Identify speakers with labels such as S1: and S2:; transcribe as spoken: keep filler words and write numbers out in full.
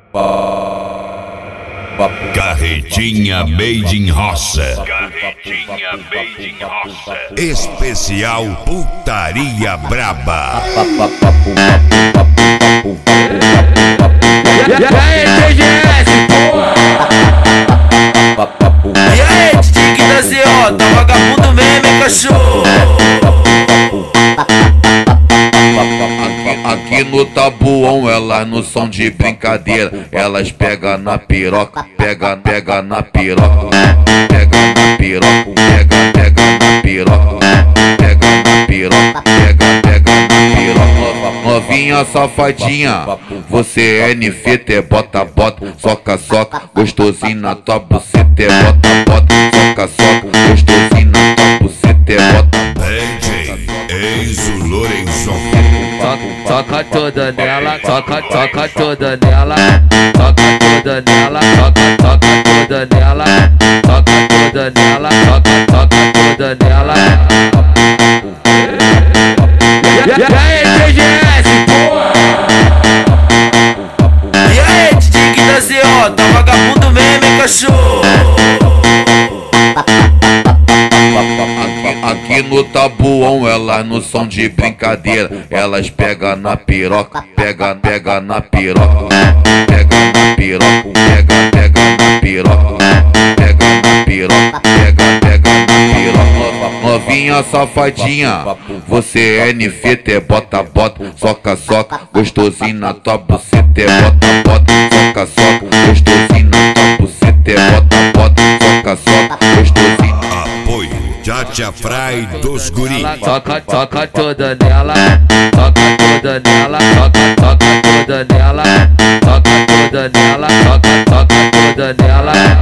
S1: Carretinha Made in Roça. Carretinha Made in Roça. Especial Putaria Braba.
S2: E aí, T G S, porra! E aí, Tique da C O, tá vagabundo mesmo, hein, cachorro?
S3: Aqui no Tabuão, elas não são de brincadeira. Elas pegam na piroca, pega, pega na piroca, pega na piroca, pega, pega na piroca, pega na piroca, pega, pega na piroca. Novinha safadinha, você é N F T, bota, bota, soca, soca, gostosinho na tua buceta, bota, bota, soca, soca, gostosinho na tua buceta, bota.
S1: D J Enzo Lorenzo.
S2: Toca toda nela, toca, toca toda nela, toca toda nela, toca, toca toda nela, toca toda nela, toca, toca toda nela. E aí, T G S, porra! E aí, Tique da C O, tá vagabundo mesmo, hein, cachorro?
S3: Aqui no Tabuão, elas não são de brincadeira. Elas pegam na piroca, pega, pega na piroca, pega na piroca, pega, pega na piroca, pega na piroca, pega, pega na piroca. Novinha safadinha, você é N F T, bota, bota, soca, soca, gostosinho na tua buceta, bota, bota, soca, soca, gostosinho na tua buceta, bota, bota, soca, soca, gostosinho.
S1: Apoio Tchatcha Fry dos Guri.
S2: Toca, toca toda nela, toca toda nela, toca, toca toda nela, toca toda nela, toca, toca toda nela.